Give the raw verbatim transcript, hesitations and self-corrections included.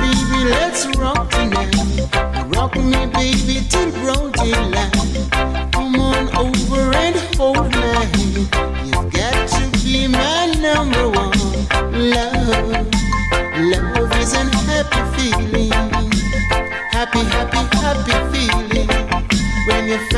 baby, let's rock tonight. Rock me, baby, till broad daylight. Come on over and hold my hand. You've got to be my number one. Love, love is an happy feeling. Happy, happy, happy feeling when you